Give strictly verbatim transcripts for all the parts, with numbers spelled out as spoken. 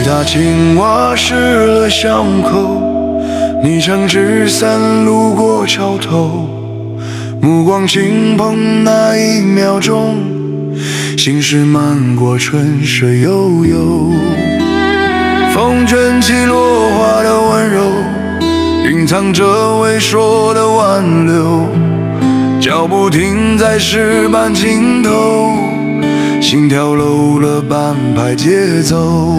他青蛙湿了巷口，你撑纸伞路过桥头，目光轻碰那一秒钟，心事漫过春水悠悠。风卷起落花的温柔，隐藏着微弱的挽留，脚步停在石板尽头，心跳漏了半拍节奏。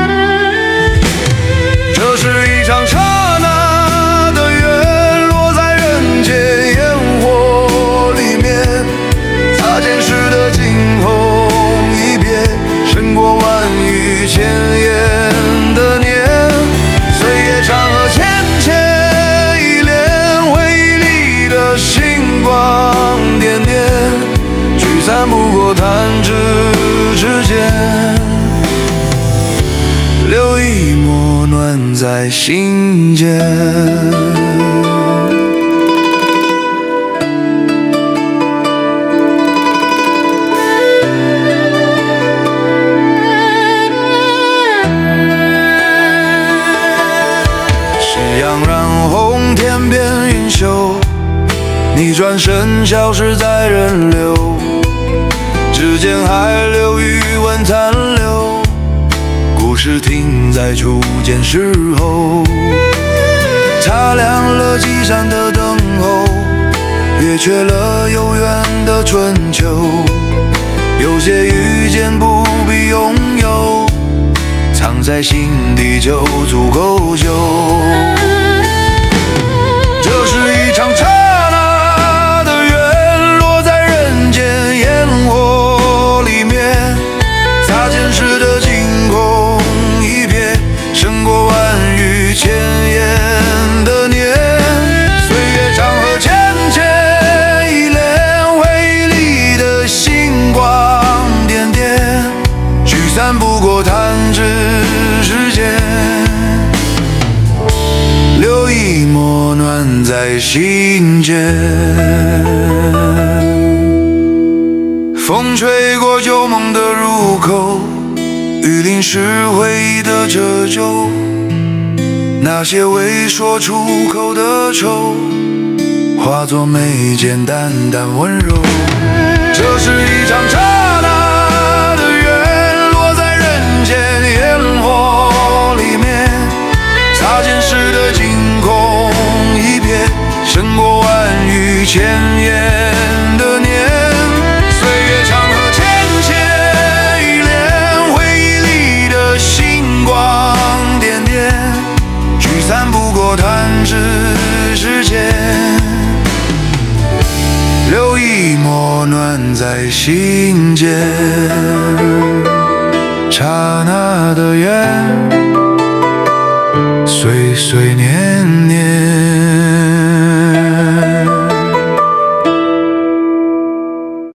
这是一场刹那的缘，落在人间烟火里面，擦肩时的惊鸿一瞥，胜过万语千言的念。岁月长河浅浅一帘，回忆里的星光点点，聚散不过弹指之间，留一抹暖在心间。夕阳染红天边云秀，你转身消失在人流，指尖还留余温残留，故事停在初见时候。擦亮了几盏的灯候，越缺了有缘的春秋。有些遇见不必拥有，藏在心底就足够久。这是一场刹那的缘，落在人间烟火里面，擦肩时的惊鸿一瞥，胜过万语千言的念。岁月长河浅浅一帘，回忆里的星光点点，聚散不过弹指之间，留一抹暖在心间。风吹过旧梦的入口，雨淋湿回忆的褶皱，那些未说出口的愁，化作眉间淡淡温柔。这是一场刹那的缘，落在人间烟火里面，擦肩时的惊鸿一瞥，胜过万语千言的念。岁月长河浅浅一帘，回忆里的星光点点，聚散不过弹指之间，留一抹暖在心间。刹那的缘，岁岁年年。